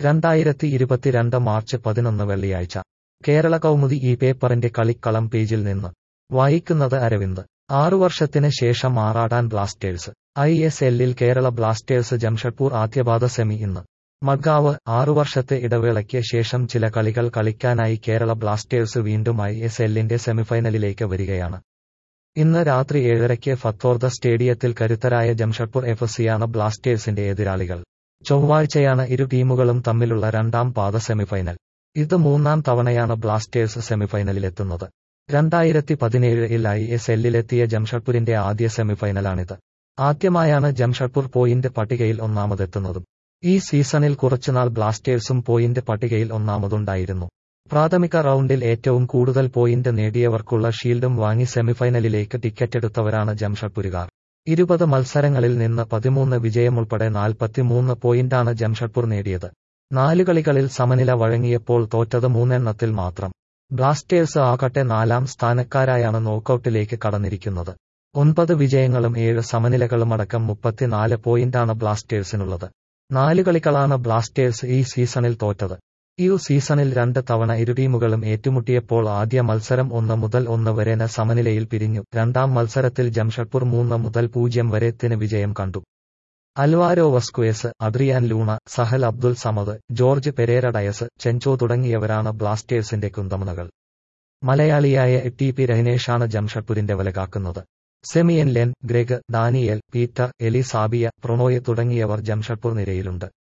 2022 March 11 വെള്ളിയാഴ്ച കേരള കൗമുദി ഈ പേപ്പറിന്റെ കളിക്കളം പേജിൽ നിന്ന് വായിക്കുന്നത് അരവിന്ദ്. 6 വർഷത്തിന് ശേഷം ആറാടാൻ ബ്ലാസ്റ്റേഴ്സ്. ISL-ൽ കേരള ബ്ലാസ്റ്റേഴ്സ് ജംഷഡ്പൂർ ആദ്യപാദ സെമി ഇന്ന്. മഡ്ഗാവ്. 6 വർഷത്തെ ഇടവേളയ്ക്ക് ശേഷം ചില കളികൾ കളിക്കാനായി കേരള ബ്ലാസ്റ്റേഴ്സ് വീണ്ടും ISL-ന്റെ സെമിഫൈനലിലേക്ക് വരികയാണ്. ഇന്ന് രാത്രി 7:30 ഫത്തോർദ സ്റ്റേഡിയത്തിൽ കരുത്തരായ ജംഷഡ്പൂർ FCയാണ് ബ്ലാസ്റ്റേഴ്സിന്റെ എതിരാളികൾ. ചൊവ്വാഴ്ചയാണ് ഇരു ടീമുകളും തമ്മിലുള്ള രണ്ടാം പാദ സെമിഫൈനൽ. ഇത് 3-ാം തവണയാണ് ബ്ലാസ്റ്റേഴ്സ് സെമിഫൈനലിലെത്തുന്നത്. 2017-ൽ ISL-ലെത്തിയ ജംഷഡ്പൂരിന്റെ ആദ്യ സെമിഫൈനലാണിത്. ആദ്യമായാണ് ജംഷഡ്പൂർ പോയിന്റ് പട്ടികയിൽ ഒന്നാമതെത്തുന്നതും. ഈ സീസണിൽ കുറച്ചുനാൾ ബ്ലാസ്റ്റേഴ്സും പോയിന്റ് പട്ടികയിൽ ഒന്നാമതുണ്ടായിരുന്നു. പ്രാഥമിക റൗണ്ടിൽ ഏറ്റവും കൂടുതൽ പോയിന്റ് നേടിയവർക്കുള്ള ഷീൽഡും വാങ്ങി സെമിഫൈനലിലേക്ക് ടിക്കറ്റെടുത്തവരാണ് ജംഷഡ്പൂരുകാർ. 20 മത്സരങ്ങളിൽ നിന്ന് 13 വിജയമുൾപ്പെടെ 43 പോയിന്റാണ് ജംഷഡ്പൂർ നേടിയത്. 4 കളികളിൽ സമനില വഴങ്ങിയപ്പോൾ തോറ്റത് 3 എണ്ണത്തിൽ മാത്രം. ബ്ലാസ്റ്റേഴ്സ് ആകട്ടെ 4-ാം സ്ഥാനക്കാരായാണ് നോക്കൌട്ടിലേക്ക് കടന്നിരിക്കുന്നത്. 9 വിജയങ്ങളും 7 സമനിലകളുമടക്കം 34 പോയിന്റാണ് ബ്ലാസ്റ്റേഴ്സിനുള്ളത്. 4 കളികളാണ് ബ്ലാസ്റ്റേഴ്സ് ഈ സീസണിൽ തോറ്റത്. ഈ സീസണിൽ 2 തവണ ഇരു ടീമുകളും ഏറ്റുമുട്ടിയപ്പോൾ ആദ്യ മത്സരം 1-1 വരെ സമനിലയിൽ പിരിഞ്ഞു. രണ്ടാം മത്സരത്തിൽ ജംഷഡ്പൂർ 3-0 വരെ വിജയം കണ്ടു. Alvaro Vazquez, Adrian Luna, Sahal Abdul Samad, Jorge Pereyra Diaz, Chencho തുടങ്ങിയവരാണ് ബ്ലാസ്റ്റേഴ്സിന്റെ കുന്തമുനകൾ. മലയാളിയായ TP രഹിനേഷാണ് ജംഷഡ്പൂരിന്റെ വലകാക്കുന്നത്. Seiminlen, Greg, Daniel, Peter, Eli Sabia, പ്രൊണോയ് തുടങ്ങിയവർ ജംഷഡ്പൂർ നിരയിലുണ്ട്.